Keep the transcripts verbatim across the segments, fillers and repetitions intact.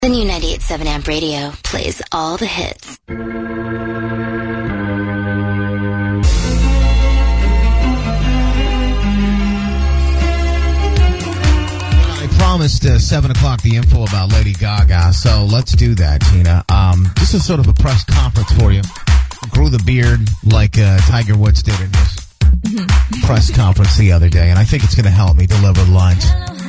The new ninety-eight point seven Amp Radio plays all the hits. I promised uh, seven o'clock the info about Lady Gaga, so let's do that, Tina. Um, this is sort of a press conference for you. Grew the beard like uh, Tiger Woods did in his press conference the other day, and I think it's going to help me deliver lines.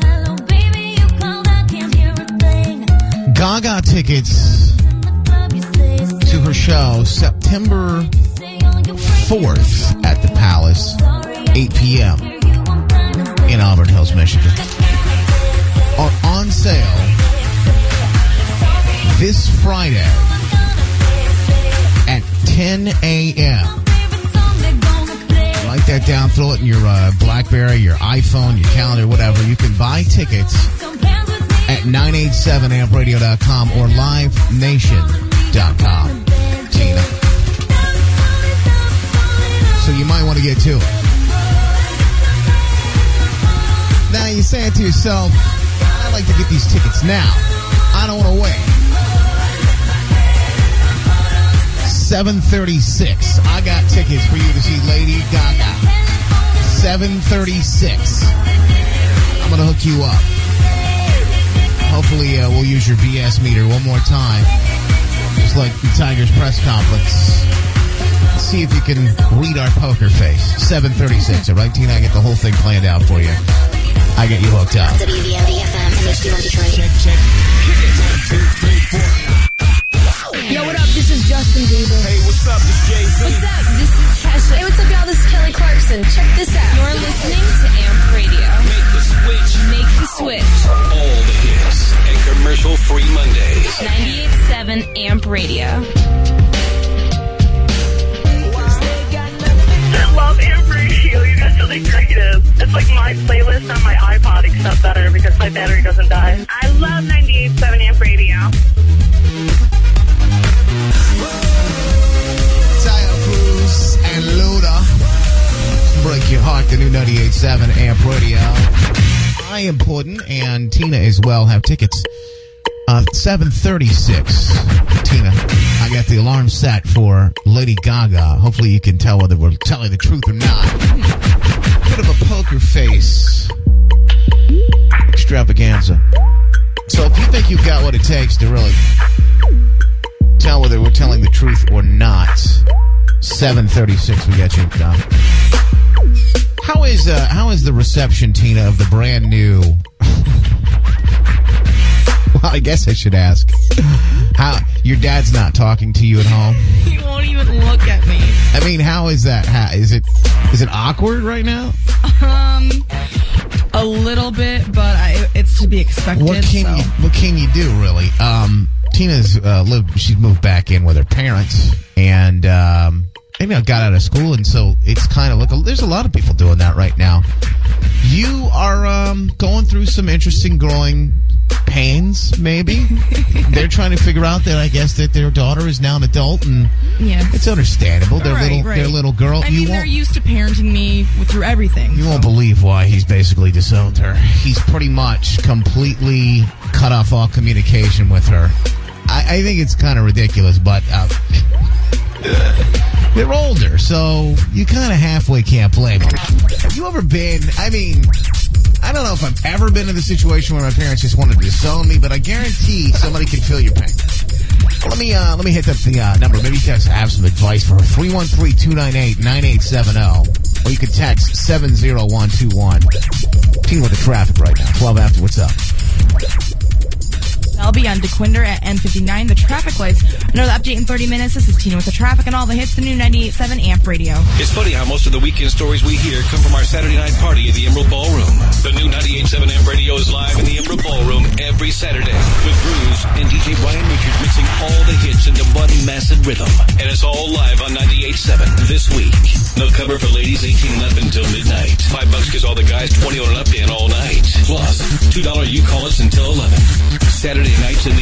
Gaga tickets to her show September fourth at the Palace, eight p.m. in Auburn Hills, Michigan, are on sale this Friday at ten a.m. Write that down, throw it in your uh, BlackBerry, your iPhone, your calendar, whatever. You can buy tickets at nine eight seven amp radio dot com or live nation dot com. Tina. So you might want to get to it. Now you say it to yourself, I'd like to get these tickets now. I don't want to wait. seven thirty-six. I got tickets for you to see Lady Gaga. seven thirty-six. I'm going to hook you up. Hopefully uh, we'll use your B S meter one more time, just like the Tigers press conference. See if you can read our poker face. seven thirty-six, all right, Tina? I get the whole thing planned out for you. I get you hooked up. W V M D F M and H D one Detroit. Check, check. One, two, three, four. Yo, what up? This is Justin Bieber. Hey, what's up? This is Jay-Z. What's up? This is Kesha. Hey, what's up, y'all? This is Kelly Clarkson. Check this out. You're listening to Amp Radio. Make the switch. Make the switch. All the hits and commercial-free Mondays. ninety-eight point seven Amp Radio. I love Amp Radio. You guys are the greatest. It's like my playlist on my iPod, except better because my battery doesn't die. I love ninety-eight point seven Amp Radio. Tayo Cruz and Luda. Break Your Heart, the new ninety-eight point seven Amp Radio. I am Puddin' and Tina as well have tickets. Uh, seven thirty-six. Tina, I got the alarm set for Lady Gaga. Hopefully you can tell whether we're telling the truth or not. Bit of a poker face extravaganza. So if you think you've got what it takes to really tell whether we're telling the truth or not, seven thirty-six, we got you done. How is uh, how is the reception, Tina, of the brand new? Well, I guess I should ask. How your dad's not talking to you at home? He won't even look at me. I mean, how is that? How, is it is it awkward right now? Um, a little bit, but I, it's to be expected. What can so. you What can you do, really? Um, Tina's uh, lived. She's moved back in with her parents, and um, maybe I got out of school, and so it's kind of like a, there's a lot of people doing that right now. You are um, going through some interesting growing pains, maybe. They're trying to figure out that I guess that their daughter is now an adult, and Yeah. it's understandable. Their Right, little right. their little girl. I you mean, they're won't used to parenting me through everything. you so. won't believe why he's basically disowned her. He's pretty much completely cut off all communication with her. I, I think it's kind of ridiculous, but uh, they're older, so you kind of halfway can't blame them. Have you ever been, I mean, I don't know if I've ever been in the situation where my parents just wanted to disown me, but I guarantee somebody can feel your pain. Let me uh, let me hit up the uh, number. Maybe you guys have some advice for her. three one three, two nine eight, nine eight seven zero. Or you can text seven zero one two one. Tina with the traffic right now. twelve after, what's up? I'll be on DeQuinder at M fifty-nine. The traffic lights. Another update in thirty minutes. This is Tina with the traffic and all the hits. The new ninety-eight point seven Amp Radio. It's funny how most of the weekend stories we hear come from our Saturday night party at the Emerald Ballroom. The new ninety-eight point seven Amp Radio is live in the Emerald Ballroom every Saturday with Bruce and D J Brian Richards mixing all the hits into one massive rhythm. And it's all live on ninety-eight point seven this week. No cover for ladies eighteen and up until midnight. Five bucks gives all the guys twenty on and up in all night. Plus, two dollars you call us until eleven. Saturday nights in the